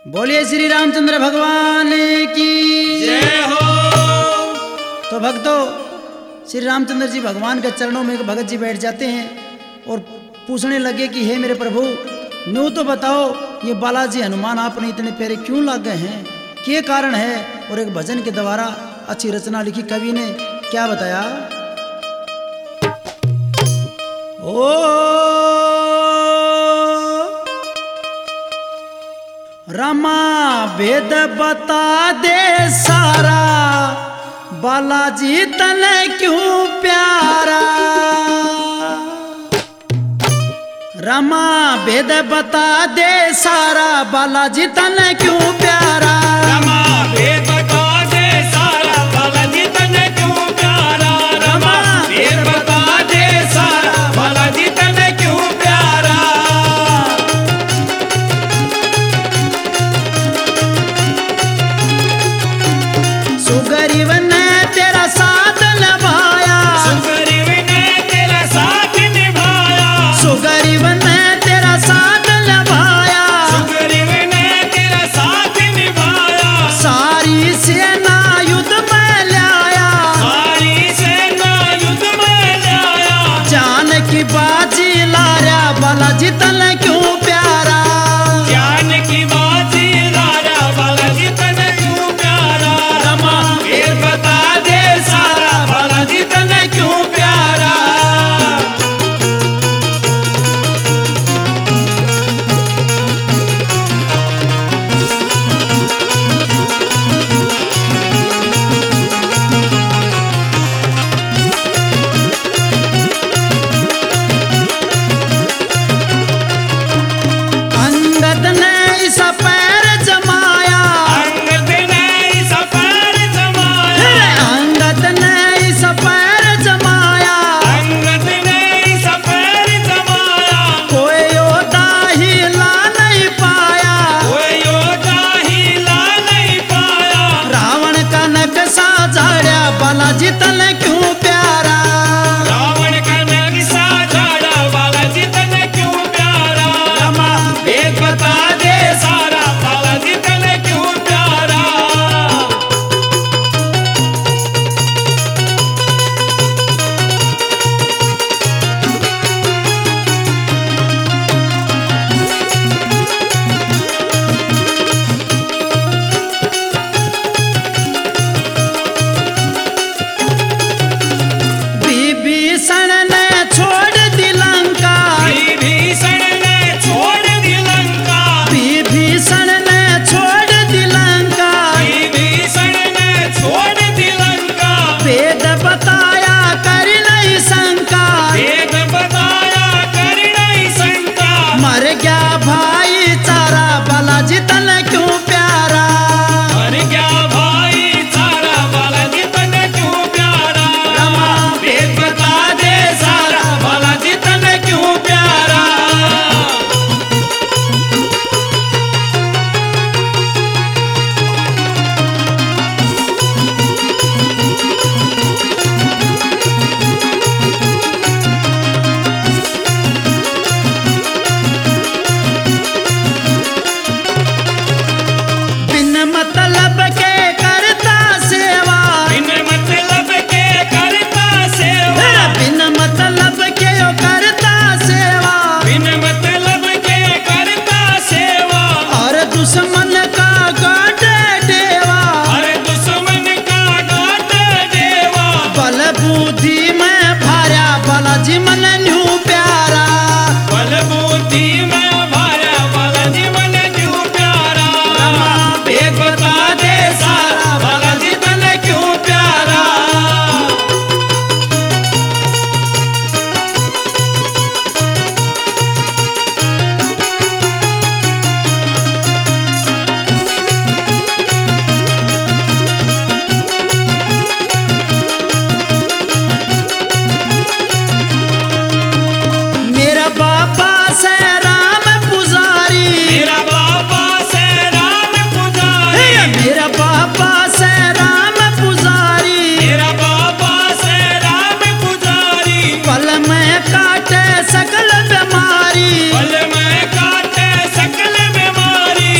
बोलिए श्री रामचंद्र भगवान की जय हो। तो भक्तों, श्री रामचंद्र जी भगवान के चरणों में भगत जी बैठ जाते हैं और पूछने लगे कि हे मेरे प्रभु, न्यू तो बताओ ये बालाजी हनुमान आपने इतने प्यारे क्यों लग गए हैं, क्या कारण है। और एक भजन के द्वारा अच्छी रचना लिखी कवि ने, क्या बताया। ओ रमा वेद बता दे सारा, बालाजी तने क्यों प्यारा। रमा वेद बता दे सारा, बालाजी तने क्यों प्यारा। रमा वेद बता दे सारा, बालाजी तने क्यों प्यारा। रमा वेद बता दे सारा, बालाजी तने क्यों प्यारा। सुगरीव ने तेरा साथ निभाया, सुग्रीव ने तेरा साथ निभाया। सुगरीव ने तेरा साथ निभाया। सुग्रीव ने तेरा साथ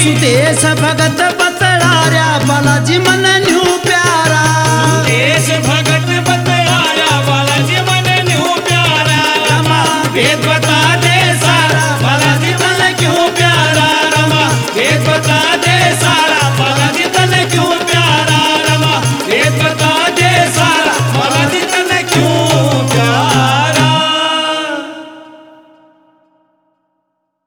सुदेश भगत बतलार्या बालाजी मन